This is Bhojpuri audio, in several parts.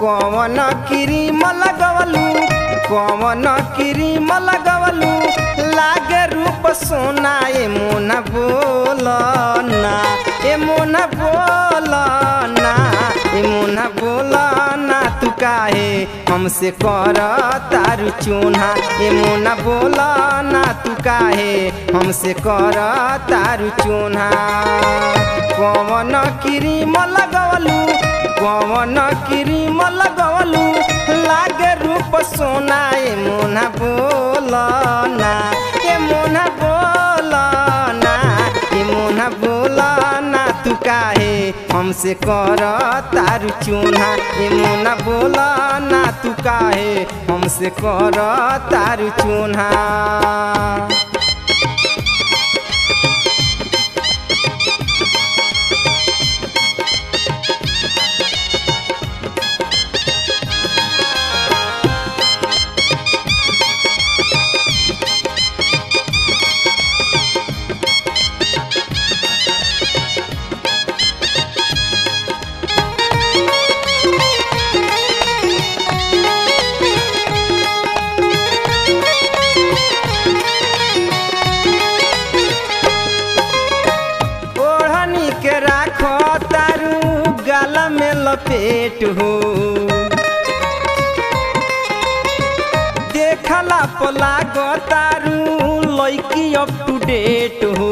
कौन क्रीम लगवलू कौन क्रीम लगवलू लागे रूप सोना ए मोना बोलना ए मोना बोलना ए मोना बोलना तू काहे हमसे कर तारू चून्हा ए मोना बोलना तू काहे हमसे कर तारू चून्हा कौन क्रीम लगवलू कौन क्रीम लगवलू लागे रूप सोना ए मोना बोलना ए मोना बोलना ए मोना बोलना तू काहे हमसे कर तारू चून्हा ए मोना बोलना तू काहे हमसे कर तारू चून्हा। लपेट हो देखला पला तारू लड़की अप टू डेट हो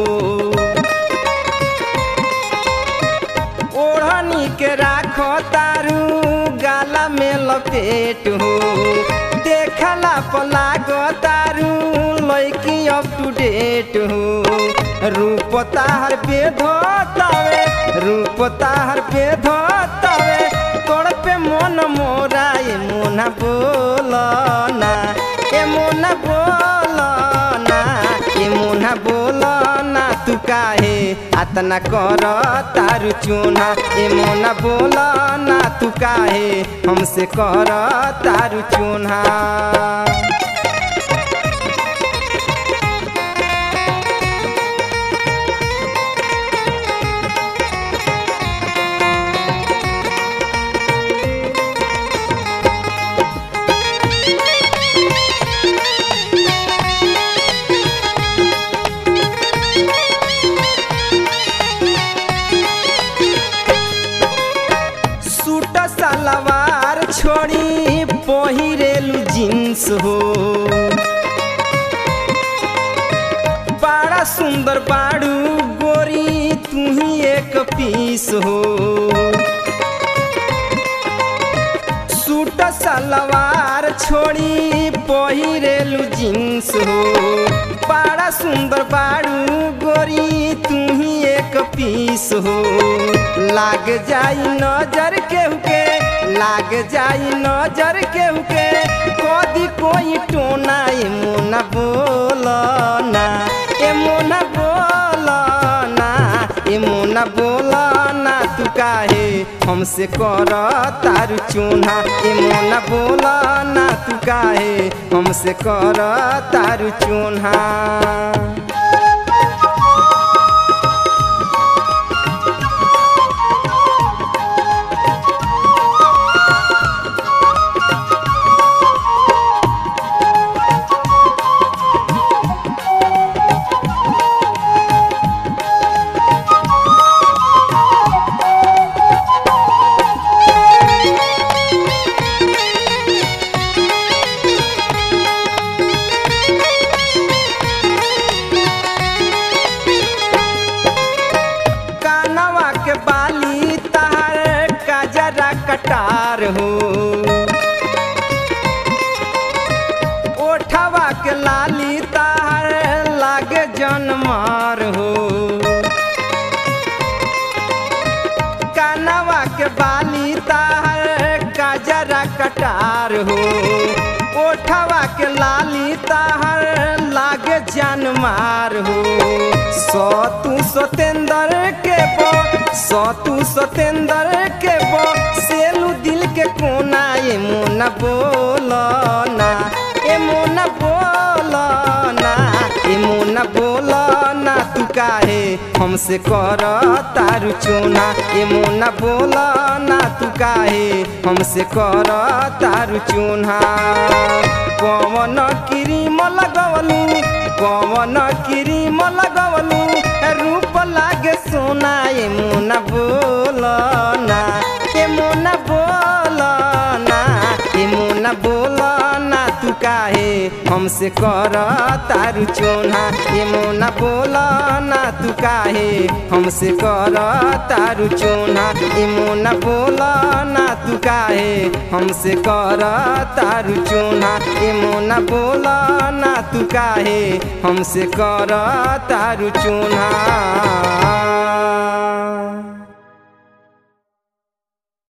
ओढ़नी के राख तारू गाला में लपेट हो देखला पला तारू लड़की अप टू डेट हो रूप ताहर पे धोतावे रूप ताहर पे धोतावे तोड़ पे मन मोरा ए मोना बोलना ए मोना बोलना ए मोना बोलना तू काहे अतना कर तारू चून्हा ए मोना बोलना तू काहे हमसे कर तारू चून्हा। सलवार छोड़ी पहिरेलू जींस हो बड़ा सुंदर बाड़ू गोरी तू ही एक पीस हो सूट सलवार छोड़ी पहिरेलू जींस हो बड़ा सुंदर बाड़ू गोरी तू ही एक पीस हो लाग जाई नजर केहू के लाग जाई नजर केहू के कदी कोई टोना ए मोना बोलना ए मोना बोलना ए मोना बोलना तू काहे हमसे कर तारू चून्हा ए मोना बोलना तू काहे हमसे कर तारू चून्हा। कटार हो ओठवा के लाली तार लागे जनमार हो कानवा के बाली तार काजरा कटार हो ओठवा के लाली तार लागे जनमार हो सतु सतेंद्र के बो सतु सतेंद्र के बो सेलू दिल के कोना ए मोना बोलना ए मोना बोलना ए मोना बोलना तू काहे हमसे कर तारू चूना ए मोना बोला ना तू काहे हमसे कर तारू चूना कौन क्रीम लगवलू कौन क्रीम लगवलू रूप लागे सोना ए मोना बोला ना ए मोना बोला ना ए मोना बोला ना तू काहे हमसे कर तारू चूना ए मोना बोला ना तू काहे हमसे कर तारू चूना ए मोना बोला ना तू काहे हमसे कर तारू चूना ए मोना बोला ना तू काहे हमसे कर तारू चूना।